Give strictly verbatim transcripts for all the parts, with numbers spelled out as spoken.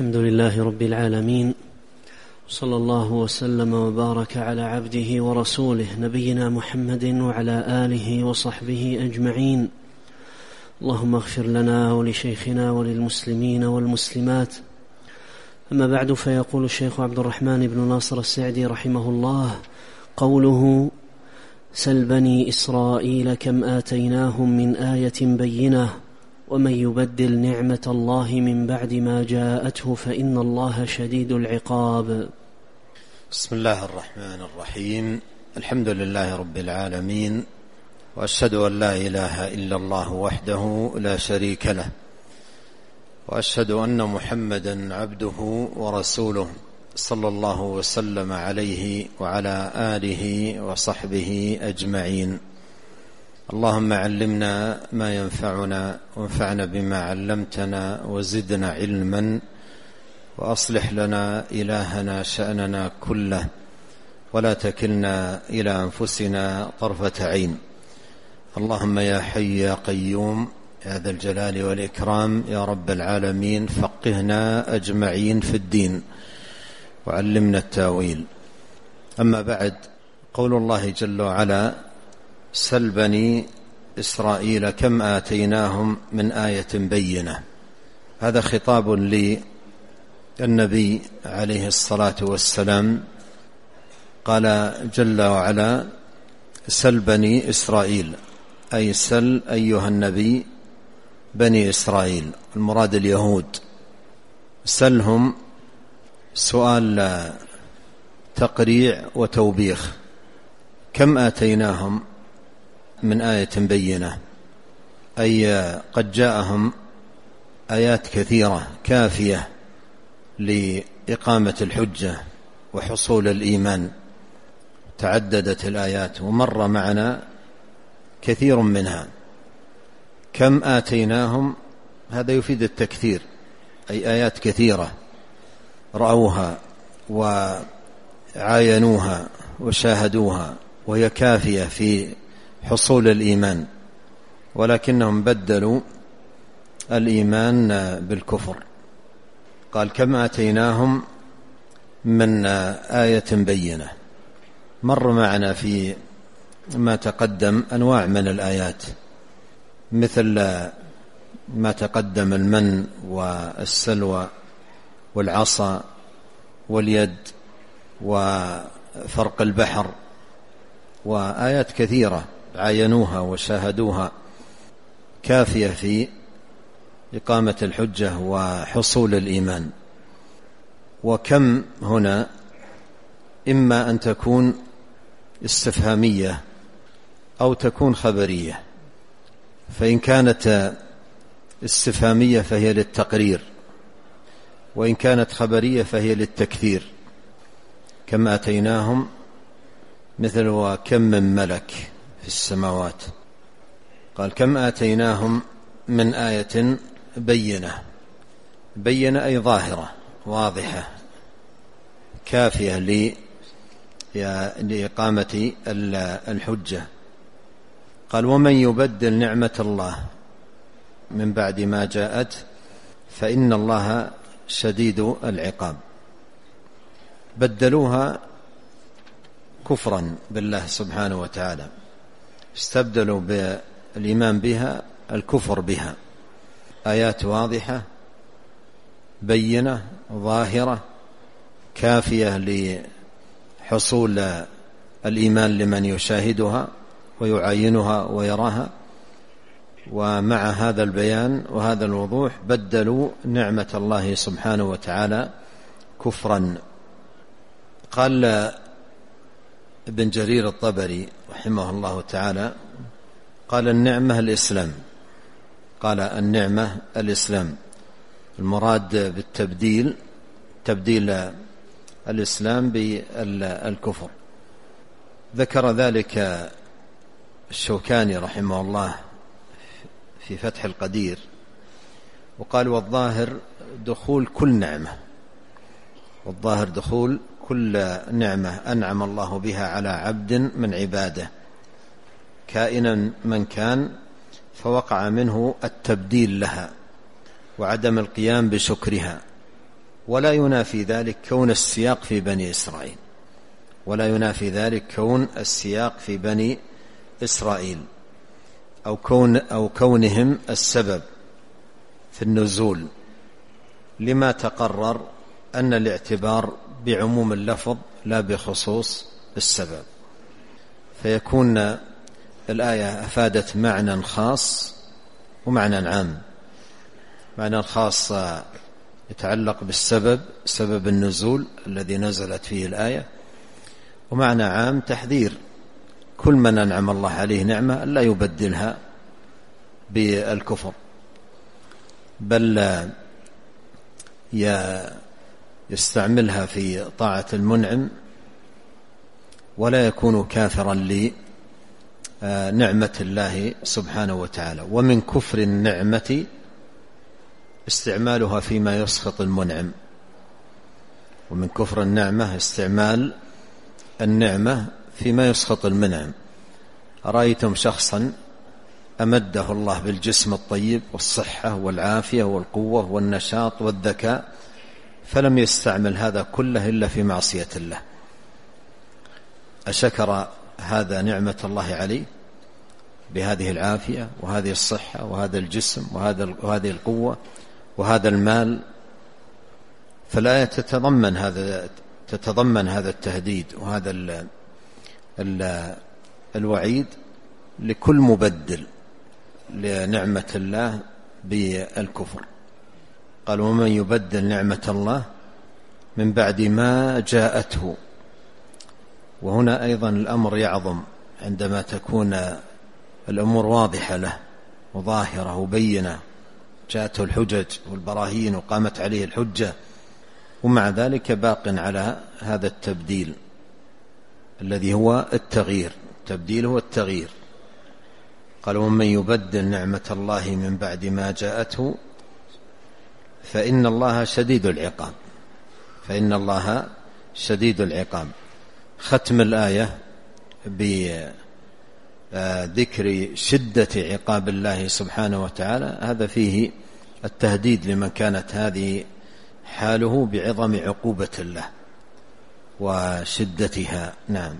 الحمد لله رب العالمين، صلى الله وسلم وبارك على عبده ورسوله نبينا محمد وعلى آله وصحبه أجمعين. اللهم اغفر لنا ولشيخنا وللمسلمين والمسلمات. أما بعد، فيقول الشيخ عبد الرحمن بن ناصر السعدي رحمه الله: قوله سل بني إسرائيل كم آتيناهم من آية بينة ومن يبدل نعمة الله من بعد ما جاءته فإن الله شديد العقاب. بسم الله الرحمن الرحيم. الحمد لله رب العالمين، وأشهد أن لا إله إلا الله وحده لا شريك له، وأشهد أن محمدا عبده ورسوله صلى الله وسلم عليه وعلى آله وصحبه أجمعين. اللهم علمنا ما ينفعنا وانفعنا بما علمتنا وزدنا علما، وأصلح لنا إلهنا شأننا كله، ولا تكلنا إلى أنفسنا طرفة عين. اللهم يا حي يا قيوم يا ذا الجلال والإكرام يا رب العالمين، فقهنا أجمعين في الدين وعلمنا التاويل. أما بعد، قول الله جل وعلا: سل بني إسرائيل كم آتيناهم من آية بينة. هذا خطاب للنبي عليه الصلاة والسلام. قال جل وعلا: سل بني إسرائيل، أي سل أيها النبي بني إسرائيل، المراد اليهود. سلهم سؤال تقريع وتوبيخ. كم آتيناهم من آية بينة، أي قد جاءهم آيات كثيرة كافية لإقامة الحجة وحصول الإيمان. تعددت الآيات ومر معنا كثير منها. كم آتيناهم، هذا يفيد التكثير، أي آيات كثيرة رأوها وعاينوها وشاهدوها، وهي كافية في حصول الإيمان، ولكنهم بدلوا الإيمان بالكفر. قال: كم آتيناهم من آية بينة. مر معنا في ما تقدم أنواع من الآيات، مثل ما تقدم: المن والسلوى والعصا واليد وفرق البحر، وآيات كثيرة عاينوها وشاهدوها، كافية في إقامة الحجة وحصول الإيمان. وكم هنا إما أن تكون استفهامية أو تكون خبرية، فإن كانت استفهامية فهي للتقرير، وإن كانت خبرية فهي للتكثير. كم آتيناهم، مثل وكم من ملك في السماوات. قال: كم آتيناهم من آية بينة. بينة أي ظاهرة واضحة كافية لإقامة الحجة. قال: ومن يبدل نعمة الله من بعد ما جاءت فإن الله شديد العقاب. بدلوها كفرا بالله سبحانه وتعالى، استبدلوا بالإيمان بها الكفر بها. آيات واضحة بينة ظاهرة كافية لحصول الإيمان لمن يشاهدها ويعاينها ويراها، ومع هذا البيان وهذا الوضوح بدلوا نعمة الله سبحانه وتعالى كفرا. قال ابن جرير الطبري رحمه الله تعالى: قال: النعمة الإسلام. قال: النعمة الإسلام، المراد بالتبديل تبديل الإسلام بالكفر. ذكر ذلك الشوكاني رحمه الله في فتح القدير، وقال: والظاهر دخول كل نعمة، والظاهر دخول كل نعمة أنعم الله بها على عبد من عباده، كائنا من كان، فوقع منه التبديل لها وعدم القيام بشكرها. ولا ينافي ذلك كون السياق في بني إسرائيل، ولا ينافي ذلك كون السياق في بني إسرائيل أو كون أو كونهم السبب في النزول، لما تقرر أن الاعتبار بعموم اللفظ لا بخصوص السبب، فيكون الآية أفادت معنى خاص ومعنى عام. معنى خاص يتعلق بالسبب، سبب النزول الذي نزلت فيه الآية، ومعنى عام تحذير كل من أنعم الله عليه نعمة ألا يبدلها بالكفر، بل يستعملها في طاعة المنعم ولا يكون كافرا لنعمة الله سبحانه وتعالى. ومن كفر النعمة استعمالها فيما يسخط المنعم، ومن كفر النعمة استعمال النعمة فيما يسخط المنعم. أرأيتم شخصا أمده الله بالجسم الطيب والصحة والعافية والقوة والنشاط والذكاء، فلم يستعمل هذا كله إلا في معصية الله، أشكر هذا نعمة الله عليه بهذه العافية وهذه الصحة وهذا الجسم وهذه القوة وهذا المال؟ فالآية تتضمن هذا تتضمن هذا التهديد وهذا ال ال الوعيد لكل مبدل لنعمة الله بالكفر. قال: ومن يبدل نعمة الله من بعد ما جاءته. وهنا أيضا الأمر يعظم عندما تكون الأمور واضحة له وظاهرة وبينة، جاءته الحجج والبراهين وقامت عليه الحجة، ومع ذلك باق على هذا التبديل الذي هو التغيير. التبديل هو التغيير. قال: ومن يبدل نعمة الله من بعد ما جاءته فإن الله شديد العقاب. فإن الله شديد العقاب. ختم الآية بذكر شدة عقاب الله سبحانه وتعالى، هذا فيه التهديد لمن كانت هذه حاله بعظم عقوبة الله وشدتها. نعم.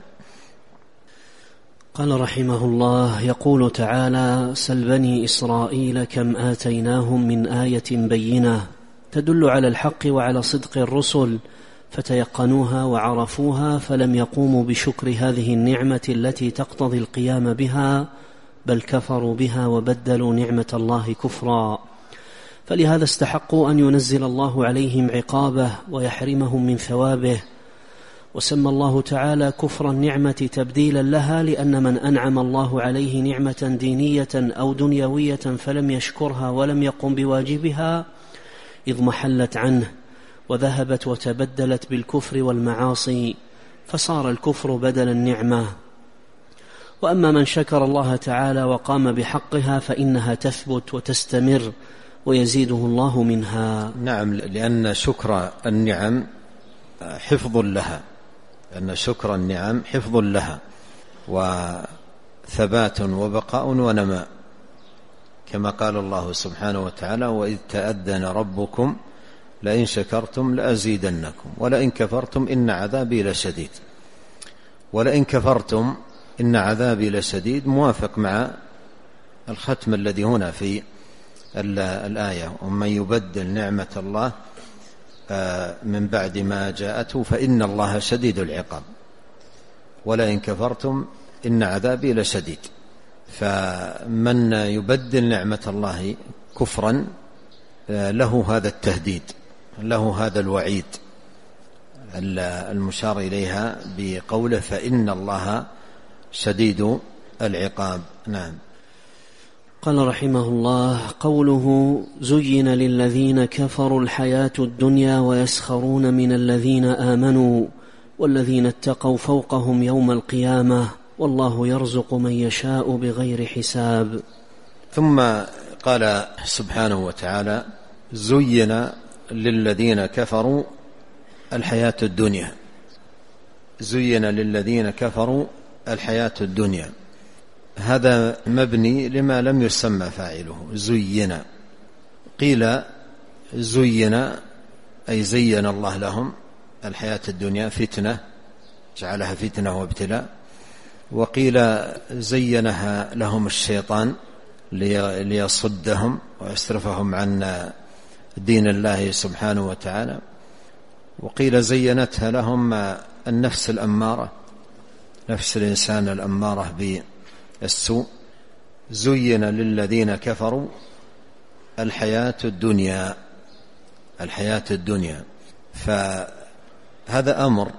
قال رحمه الله: يقول تعالى: سل بني إسرائيل كم آتيناهم من آية بينة تدل على الحق وعلى صدق الرسل فتيقنوها وعرفوها، فلم يقوموا بشكر هذه النعمة التي تقتضي القيام بها، بل كفروا بها وبدلوا نعمة الله كفرا، فلهذا استحقوا أن ينزل الله عليهم عقابه ويحرمهم من ثوابه. وسمى الله تعالى كفر النعمة تبديلا لها، لأن من أنعم الله عليه نعمة دينية أو دنيوية فلم يشكرها ولم يقم بواجبها إذ محلت عنه وذهبت وتبدلت بالكفر والمعاصي، فصار الكفر بدل النعمة. وأما من شكر الله تعالى وقام بحقها فإنها تثبت وتستمر ويزيده الله منها. نعم، لأن شكر النعم حفظ لها، لأن شكر النعم حفظ لها وثبات وبقاء ونماء، كما قال الله سبحانه وتعالى: وإذ تأذن ربكم لئن شكرتم لأزيدنكم ولئن كفرتم إن عذابي لشديد. ولئن كفرتم إن عذابي لشديد موافق مع الختم الذي هنا في الآية: ومن يبدل نعمة الله من بعد ما جاءته فإن الله شديد العقاب ولئن كفرتم إن عذابي لشديد. فمن يبدل نعمة الله كفرا له هذا التهديد، له هذا الوعيد المشار إليها بقوله فإن الله شديد العقاب. نعم. قال رحمه الله: قوله زين للذين كفروا الحياة الدنيا ويسخرون من الذين آمنوا والذين اتقوا فوقهم يوم القيامة والله يرزق من يشاء بغير حساب. ثم قال سبحانه وتعالى: زين للذين كفروا الحياة الدنيا. زين للذين كفروا الحياة الدنيا، هذا مبني لما لم يسمى فاعله. زين، قيل زين أي زين الله لهم الحياة الدنيا فتنة، جعلها فتنة وابتلاء. وقيل زينها لهم الشيطان ليصدهم ويصرفهم عن دين الله سبحانه وتعالى. وقيل زينتها لهم النفس الأمارة، نفس الإنسان الأمارة بالسوء. زين للذين كفروا الحياة الدنيا، الحياة الدنيا. فهذا أمر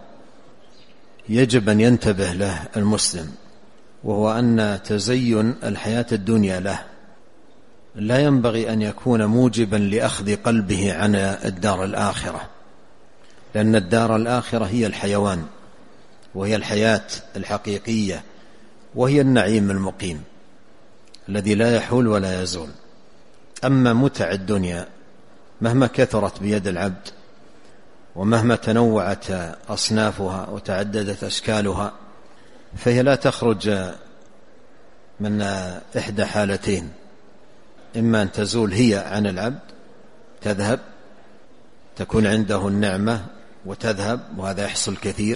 يجب أن ينتبه له المسلم، وهو أن تزين الحياة الدنيا له لا ينبغي أن يكون موجبا لأخذ قلبه عن الدار الآخرة، لأن الدار الآخرة هي الحيوان، وهي الحياة الحقيقية، وهي النعيم المقيم الذي لا يحول ولا يزول. أما متع الدنيا مهما كثرت بيد العبد، ومهما تنوعت أصنافها وتعددت أشكالها، فهي لا تخرج من إحدى حالتين: إما أن تزول هي عن العبد، تذهب، تكون عنده النعمة وتذهب، وهذا يحصل كثير،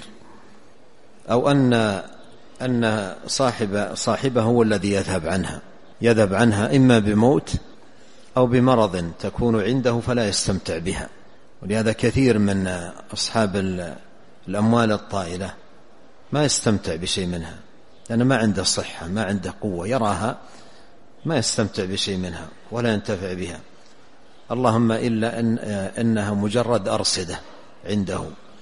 أو أن أن صاحب صاحبه هو الذي يذهب عنها، يذهب عنها إما بموت أو بمرض تكون عنده فلا يستمتع بها. ولهذا كثير من أصحاب الأموال الطائلة ما يستمتع بشيء منها، لأنه ما عنده صحة، ما عنده قوة، يراها ما يستمتع بشيء منها ولا ينتفع بها، اللهم إلا أن إنها مجرد أرصدة عنده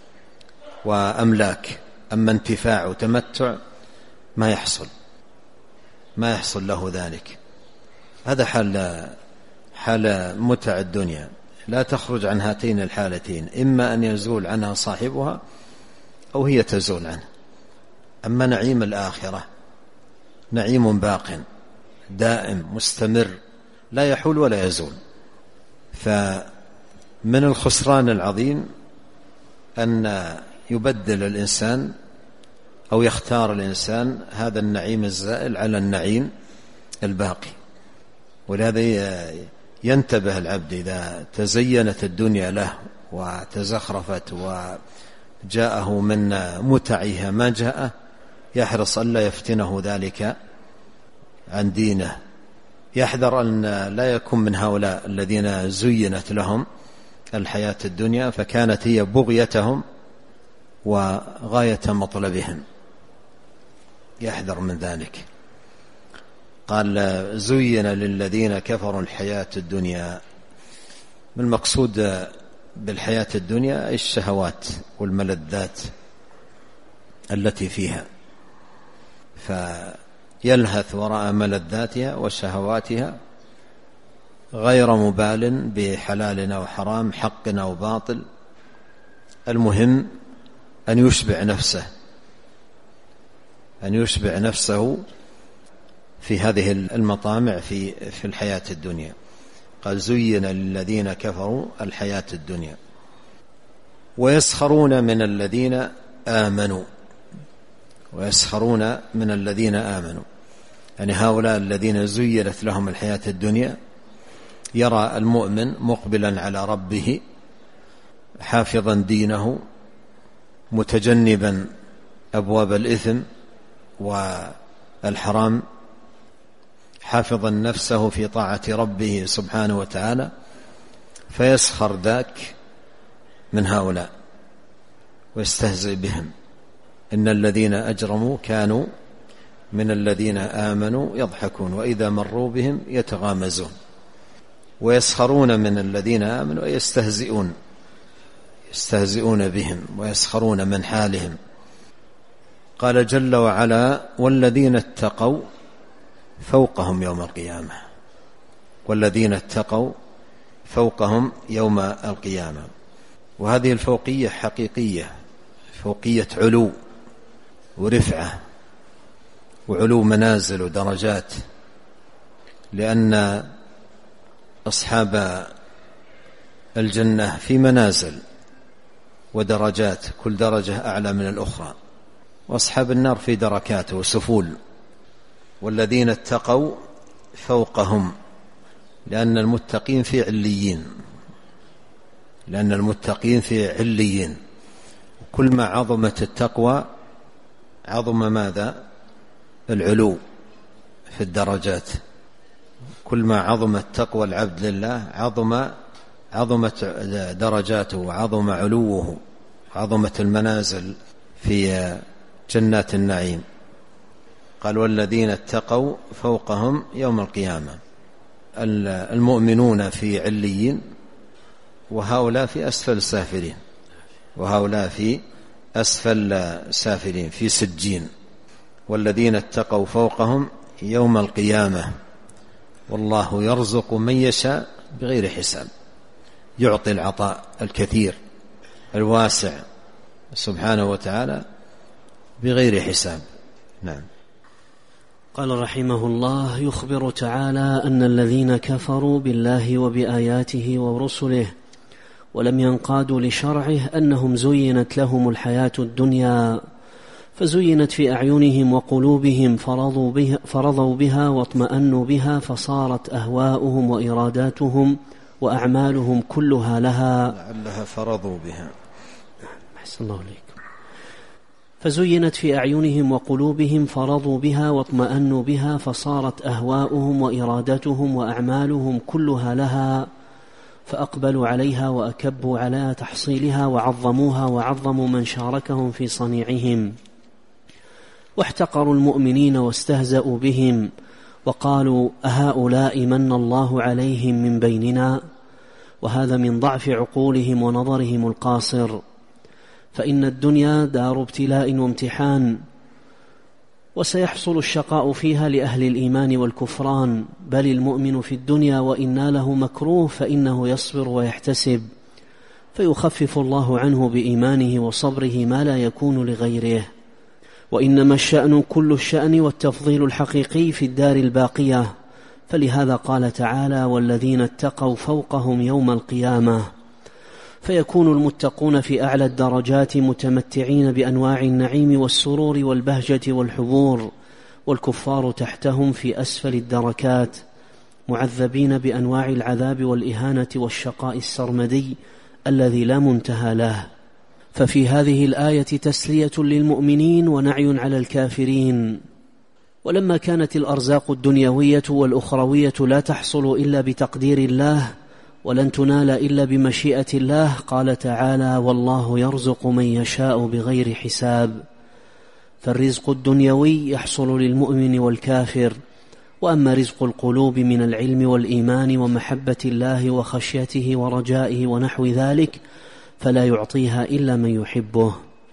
وأملاك. أما انتفاع وتمتع ما يحصل، ما يحصل له ذلك. هذا حال حال متع الدنيا، لا تخرج عن هاتين الحالتين: إما أن يزول عنها صاحبها أو هي تزول عنه. أما نعيم الآخرة نعيم باق دائم مستمر لا يحول ولا يزول. فمن الخسران العظيم أن يبدل الإنسان أو يختار الإنسان هذا النعيم الزائل على النعيم الباقي. ولهذا ينتبه العبد إذا تزينت الدنيا له وتزخرفت وجاءه من متعها ما جاءه، يحرص ألا يفتنه ذلك عن دينه، يحذر أن لا يكون من هؤلاء الذين زينت لهم الحياة الدنيا فكانت هي بغيتهم وغاية مطلبهم، يحذر من ذلك. قال: زين للذين كفروا الحياة الدنيا. من المقصود بالحياة الدنيا أي الشهوات والملذات التي فيها، فيلهث وراء ملذاتها وشهواتها غير مبال بحلال أو حرام، حق أو باطل. المهم أن يشبع نفسه، أن يشبع نفسه في هذه المطامع في في الحياة الدنيا. قال: زين للذين كفروا الحياة الدنيا ويسخرون من الذين آمنوا، ويسخرون من الذين آمنوا، يعني هؤلاء الذين زينت لهم الحياة الدنيا يرى المؤمن مقبلا على ربه حافظا دينه متجنبا أبواب الإثم والحرام، حافظا نفسه في طاعة ربه سبحانه وتعالى، فيسخر ذاك من هؤلاء ويستهزئ بهم. إن الذين أجرموا كانوا من الذين آمنوا يضحكون وإذا مروا بهم يتغامزون. ويسخرون من الذين آمنوا ويستهزئون، يستهزئون بهم ويسخرون من حالهم. قال جل وعلا: والذين اتقوا فوقهم يوم القيامة، والذين اتقوا فوقهم يوم القيامة. وهذه الفوقية حقيقية، فوقية علو ورفعة وعلو منازل ودرجات، لأن أصحاب الجنة في منازل ودرجات، كل درجة أعلى من الأخرى، وأصحاب النار في دركات وسفول. والذين اتقوا فوقهم، لأن المتقين في عليين، لأن المتقين في عليين. كل ما عظمت التقوى عظم ماذا؟ العلو في الدرجات. كل ما عظمت تقوى العبد لله عظم عظمت درجاته وعظم علوه، عظمت المنازل في جنات النعيم. قال والذين اتقوا فوقهم يوم القيامة. المؤمنون في عليين وهؤلاء في أسفل سافلين، وهؤلاء في أسفل سافلين في سجين. والذين اتقوا فوقهم يوم القيامة والله يرزق من يشاء بغير حساب. يعطي العطاء الكثير الواسع سبحانه وتعالى بغير حساب. نعم. قال رحمه الله: يخبر تعالى أن الذين كفروا بالله وبآياته ورسله ولم ينقادوا لشرعه أنهم زينت لهم الحياة الدنيا فزينت في أعينهم وقلوبهم فرضوا بها, فرضوا بها واطمأنوا بها فصارت أهواؤهم وإراداتهم وأعمالهم كلها لها. لعلها فرضوا بها. أحسن الله عليك. فزينت في أعينهم وقلوبهم فرضوا بها واطمأنوا بها فصارت أهواؤهم وإرادتهم وأعمالهم كلها لها فأقبلوا عليها وأكبوا على تحصيلها وعظموها وعظموا من شاركهم في صنيعهم، واحتقروا المؤمنين واستهزأوا بهم وقالوا أهؤلاء من الله عليهم من بيننا، وهذا من ضعف عقولهم ونظرهم القاصر. فإن الدنيا دار ابتلاء وامتحان، وسيحصل الشقاء فيها لأهل الإيمان والكفران، بل المؤمن في الدنيا وإن ناله مكروه فإنه يصبر ويحتسب فيخفف الله عنه بإيمانه وصبره ما لا يكون لغيره. وإنما الشأن كل الشأن والتفضيل الحقيقي في الدار الباقية، فلهذا قال تعالى: والذين اتقوا فوقهم يوم القيامة. فيكون المتقون في أعلى الدرجات متمتعين بأنواع النعيم والسرور والبهجة والحبور، والكفار تحتهم في أسفل الدركات معذبين بأنواع العذاب والإهانة والشقاء السرمدي الذي لا منتهى له. ففي هذه الآية تسلية للمؤمنين ونعي على الكافرين. ولما كانت الأرزاق الدنيوية والأخروية لا تحصل إلا بتقدير الله ولن تنال إلا بمشيئة الله، قال تعالى: والله يرزق من يشاء بغير حساب. فالرزق الدنيوي يحصل للمؤمن والكافر، وأما رزق القلوب من العلم والإيمان ومحبة الله وخشيته ورجائه ونحو ذلك فلا يعطيها إلا من يحبه.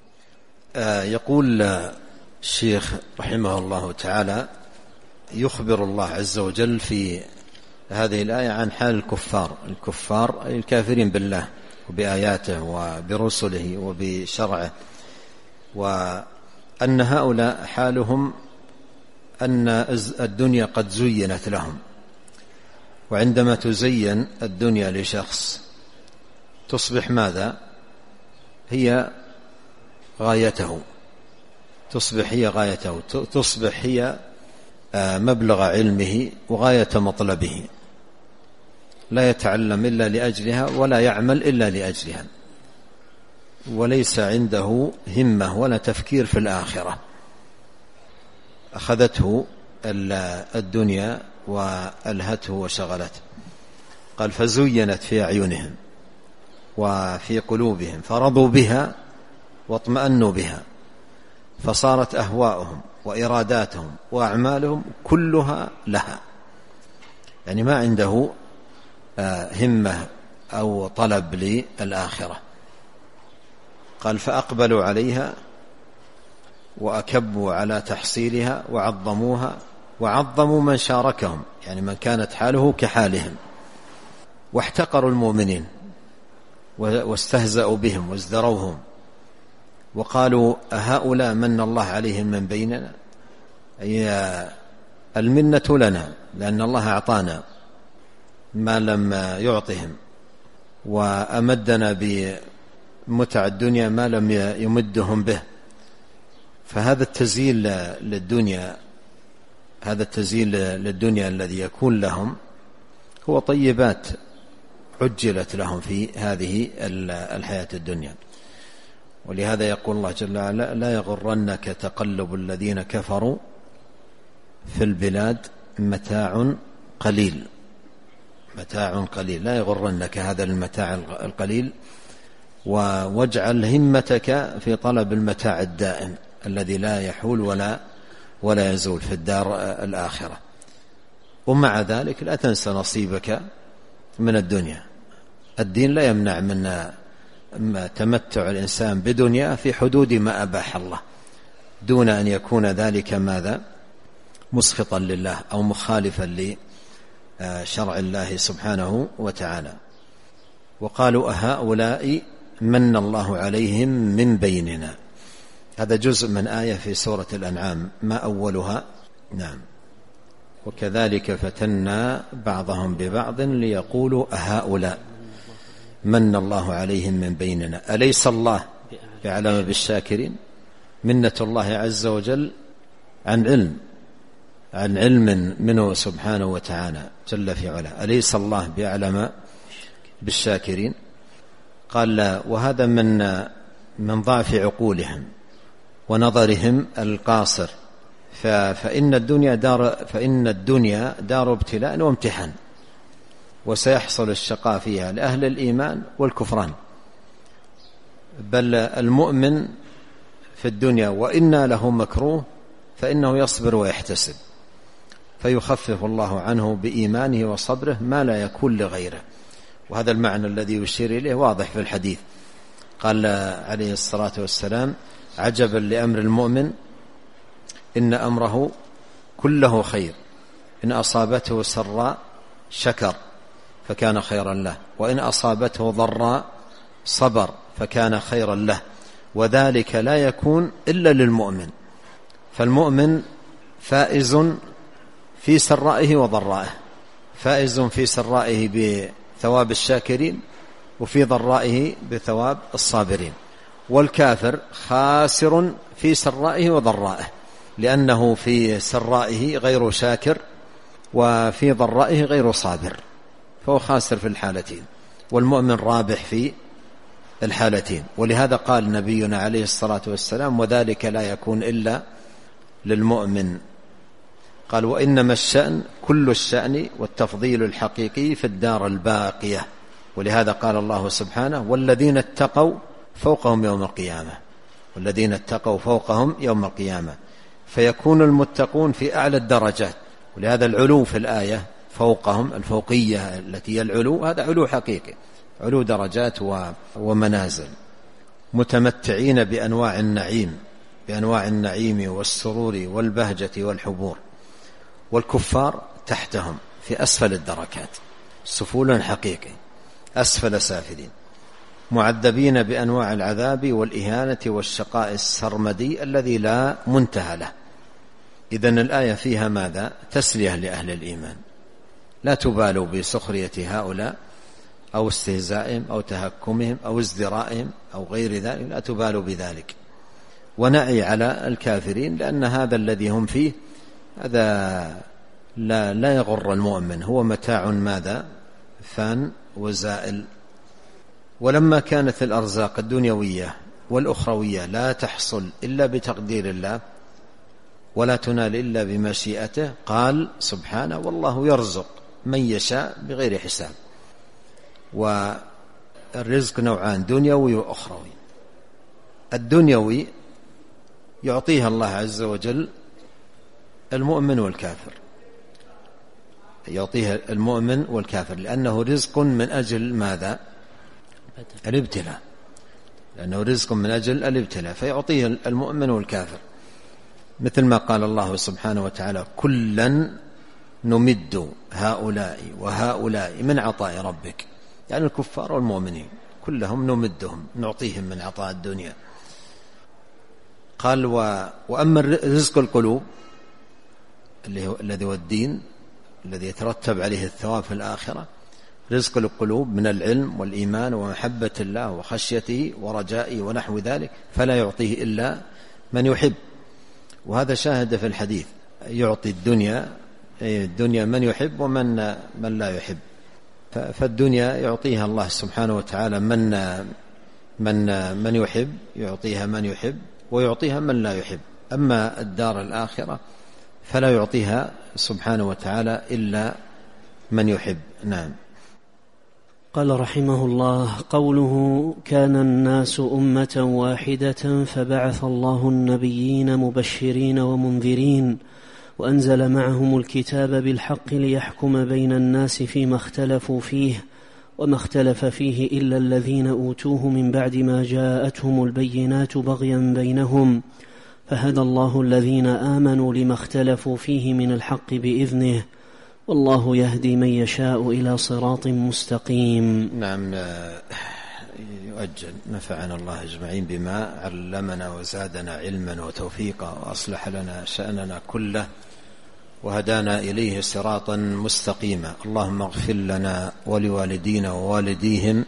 آه يقول الشيخ رحمه الله تعالى: يخبر الله عز وجل في هذه الآية عن حال الكفار الكفار أي الكافرين بالله وبآياته وبرسله وبشرعه، وأن هؤلاء حالهم أن الدنيا قد زينت لهم. وعندما تزين الدنيا لشخص تصبح ماذا؟ هي غايته، تصبح هي غايته، تصبح هي مبلغ علمه وغاية مطلبه، لا يتعلم إلا لأجلها ولا يعمل إلا لأجلها، وليس عنده همة ولا تفكير في الآخرة. أخذته الدنيا وألهته وشغلته. قال: فزينت في أعينهم وفي قلوبهم فرضوا بها واطمأنوا بها فصارت أهواؤهم وإراداتهم وأعمالهم كلها لها، يعني ما عنده همة أو طلب للآخرة. قال: فأقبلوا عليها وأكبوا على تحصيلها وعظموها وعظموا من شاركهم، يعني من كانت حاله كحالهم، واحتقروا المؤمنين واستهزأوا بهم وازدروهم وقالوا أهؤلاء من الله عليهم من بيننا، أي المنة لنا لأن الله أعطانا ما لم يعطهم وأمدنا بمتع الدنيا ما لم يمدهم به. فهذا التزيين للدنيا هذا التزيين للدنيا الذي يكون لهم هو طيبات عجلت لهم في هذه الحياة الدنيا. ولهذا يقول الله جل وعلا: لا يغرنك تقلب الذين كفروا في البلاد متاع قليل. متاع قليل، لا يغرنك هذا المتاع القليل، واجعل همتك في طلب المتاع الدائم الذي لا يحول ولا ولا يزول في الدار الآخرة. ومع ذلك لا تنسى نصيبك من الدنيا. الدين لا يمنع من تمتع الإنسان بدنيا في حدود ما أباح الله، دون أن يكون ذلك ماذا؟ مسخطا لله أو مخالفا لشرع الله سبحانه وتعالى. وقالوا أهؤلاء من الله عليهم من بيننا. هذا جزء من آية في سورة الأنعام، ما أولها؟ نعم. وكذلك فتنا بعضهم ببعض ليقولوا أهؤلاء من الله عليهم من بيننا أليس الله بأعلم بالشاكرين. منة الله عز وجل عن علم عن علم منه سبحانه وتعالى جل في علاه. أليس الله بأعلم بالشاكرين؟ قال لا، وهذا من من ضعف عقولهم ونظرهم القاصر. فإن الدنيا دار فإن الدنيا دار ابتلاء وامتحان، وسيحصل الشقاء فيها لأهل الإيمان والكفران. بل المؤمن في الدنيا وإن له مكروه فإنه يصبر ويحتسب، فيخفف الله عنه بإيمانه وصبره ما لا يكون لغيره. وهذا المعنى الذي يشير إليه واضح في الحديث. قال عليه الصلاة والسلام: عجبا لأمر المؤمن إن أمره كله خير، إن أصابته سراء شكر فكان خيرا له، وإن أصابته ضراء صبر فكان خيرا له، وذلك لا يكون إلا للمؤمن. فالمؤمن فائز في سرائه وضرائه، فائز في سرائه بثواب الشاكرين، وفي ضرائه بثواب الصابرين. والكافر خاسر في سرائه وضرائه، لأنه في سرائه غير شاكر وفي ضرائه غير صابر، فهو خاسر في الحالتين، والمؤمن رابح في الحالتين. ولهذا قال نبينا عليه الصلاة والسلام: وذلك لا يكون إلا للمؤمن. قال: وإنما الشأن كل الشأن والتفضيل الحقيقي في الدار الباقية. ولهذا قال الله سبحانه: والذين اتقوا فوقهم يوم القيامة. والذين اتقوا فوقهم يوم القيامة، فيكون المتقون في أعلى الدرجات. ولهذا العلو في الآية فوقهم، الفوقية التي هي العلو، هذا علو حقيقي، علو درجات ومنازل، متمتعين بأنواع النعيم بأنواع النعيم والسرور والبهجة والحبور. والكفار تحتهم في أسفل الدركات، سفول حقيقي، أسفل سافلين، معذبين بأنواع العذاب والإهانة والشقاء السرمدي الذي لا منتهى له. إذن الآية فيها ماذا؟ تسلية لأهل الإيمان. لا تبالوا بسخرية هؤلاء أو استهزائهم أو تهكمهم أو ازدرائهم أو غير ذلك، لا تبالوا بذلك. ونعي على الكافرين، لأن هذا الذي هم فيه هذا لا, لا يغر المؤمن، هو متاع ماذا؟ فان وزائل. ولما كانت الأرزاق الدنيوية والأخروية لا تحصل إلا بتقدير الله ولا تنال إلا بمشيئته، قال سبحانه: والله يرزق من يشاء بغير حساب. والرزق نوعان: دنيوي وأخروي. الدنيوي يعطيها الله عز وجل المؤمن والكافر، يعطيها المؤمن والكافر، لأنه رزق من أجل ماذا؟ الابتلاء، لأنه رزق من أجل الابتلاء، فيعطيه المؤمن والكافر. مثل ما قال الله سبحانه وتعالى: كلا نمد هؤلاء وهؤلاء من عطاء ربك، يعني الكفار والمؤمنين كلهم نمدهم، نعطيهم من عطاء الدنيا. قال: و... وأما رزق القلوب اللي هو الذي هو الدين الذي يترتب عليه الثواب في الآخرة، رزق القلوب من العلم والإيمان ومحبة الله وخشيته ورجائه ونحو ذلك، فلا يعطيه إلا من يحب. وهذا شاهد في الحديث: يعطي الدنيا الدنيا من يحب ومن من لا يحب. فالدنيا يعطيها الله سبحانه وتعالى من من من يحب، يعطيها من يحب ويعطيها من لا يحب. أما الدار الآخرة فلا يعطيها سبحانه وتعالى إلا من يحب. نعم. قال رحمه الله: قوله كان الناس أمة واحدة فبعث الله النبيين مبشرين ومنذرين وأنزل معهم الكتاب بالحق ليحكم بين الناس فيما اختلفوا فيه وما اختلف فيه إلا الذين أوتوه من بعد ما جاءتهم البينات بغيا بينهم فهدى الله الذين آمنوا لما اختلفوا فيه من الحق بإذنه والله يهدي من يشاء إلى صراط مستقيم. نعم. يؤجل نفعنا الله أجمعين بما علمنا وزادنا علما وتوفيقا وأصلح لنا شأننا كله وهدانا إليه صراطا مستقيما. اللهم اغفر لنا ولوالدينا ووالديهم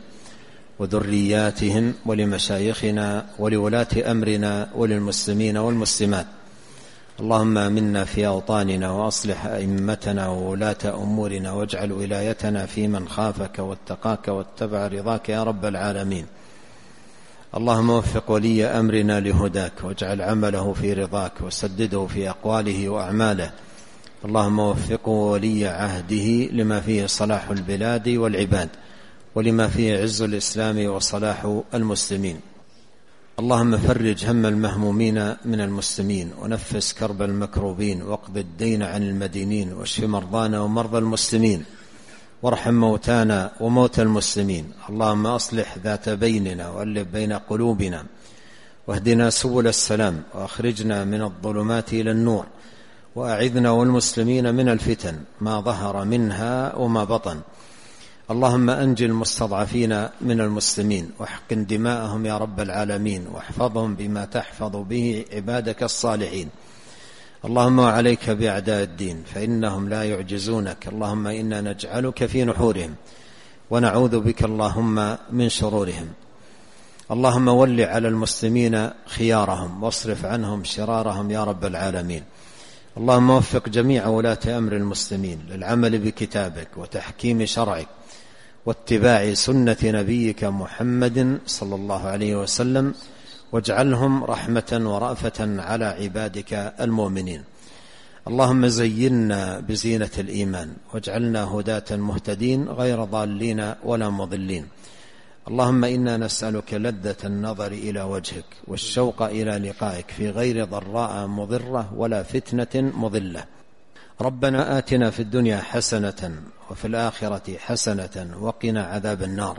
وذرياتهم ولمشايخنا ولولاة أمرنا وللمسلمين والمسلمات. اللهم آمنا في أوطاننا وأصلح أئمتنا وولاة أمورنا واجعل ولايتنا في من خافك واتقاك واتبع رضاك يا رب العالمين. اللهم وفق ولي أمرنا لهداك واجعل عمله في رضاك وسدده في أقواله وأعماله. اللهم وفقه ولي عهده لما فيه صلاح البلاد والعباد ولما فيه عز الإسلام وصلاح المسلمين. اللهم فرج هم المهمومين من المسلمين ونفس كرب المكروبين واقض الدين عن المدينين واشف مرضانا ومرضى المسلمين وارحم موتانا وموتى المسلمين. اللهم أصلح ذات بيننا وألف بين قلوبنا واهدنا سبل السلام وأخرجنا من الظلمات إلى النور وأعذنا والمسلمين من الفتن ما ظهر منها وما بطن. اللهم أنجي المستضعفين من المسلمين واحقن دماءهم يا رب العالمين واحفظهم بما تحفظ به عبادك الصالحين. اللهم وعليك بأعداء الدين فإنهم لا يعجزونك. اللهم إنا نجعلك في نحورهم ونعوذ بك اللهم من شرورهم. اللهم ول على المسلمين خيارهم واصرف عنهم شرارهم يا رب العالمين. اللهم وفق جميع ولاة أمر المسلمين للعمل بكتابك وتحكيم شرعك واتباع سنة نبيك محمد صلى الله عليه وسلم واجعلهم رحمة ورأفة على عبادك المؤمنين. اللهم زينا بزينة الإيمان واجعلنا هداة مهتدين غير ضالين ولا مضلين. اللهم إنا نسألك لذة النظر إلى وجهك والشوق إلى لقائك في غير ضراء مضرة ولا فتنة مضلة. ربنا آتنا في الدنيا حسنة وفي الآخرة حسنة وقنا عذاب النار.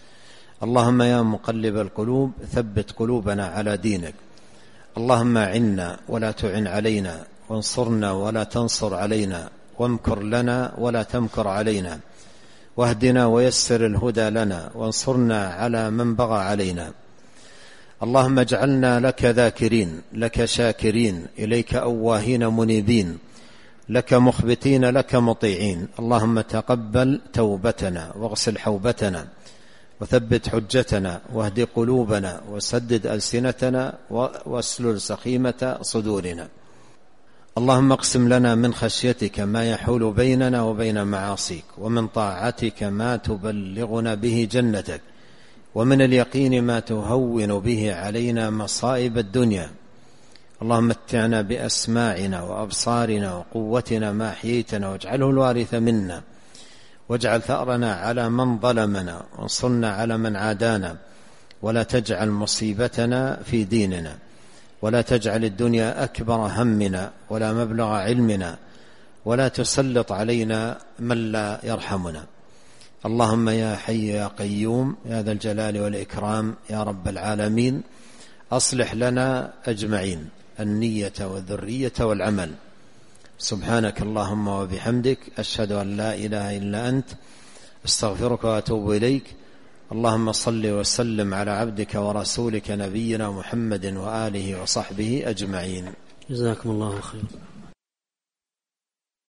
اللهم يا مقلب القلوب ثبت قلوبنا على دينك. اللهم أعنا ولا تعن علينا وانصرنا ولا تنصر علينا وامكر لنا ولا تمكر علينا واهدنا ويسر الهدى لنا وانصرنا على من بغى علينا. اللهم اجعلنا لك ذاكرين لك شاكرين إليك أواهين منيبين لك مخبتين لك مطيعين. اللهم تقبل توبتنا واغسل حوبتنا وثبت حجتنا واهد قلوبنا وسدد ألسنتنا واسلل سخيمة صدورنا. اللهم اقسم لنا من خشيتك ما يحول بيننا وبين معاصيك ومن طاعتك ما تبلغنا به جنتك ومن اليقين ما تهون به علينا مصائب الدنيا. اللهم متعنا بأسماعنا وأبصارنا وقوتنا ما أحييتنا واجعله الوارث منا واجعل ثأرنا على من ظلمنا وانصرنا على من عادانا ولا تجعل مصيبتنا في ديننا ولا تجعل الدنيا أكبر همنا ولا مبلغ علمنا ولا تسلط علينا من لا يرحمنا. اللهم يا حي يا قيوم يا ذا الجلال والإكرام يا رب العالمين أصلح لنا أجمعين النية والذرية والعمل. سبحانك اللهم وبحمدك أشهد أن لا إله إلا أنت استغفرك وأتوب إليك. اللهم صل وسلم على عبدك ورسولك نبينا محمد وآله وصحبه أجمعين. جزاكم الله خير.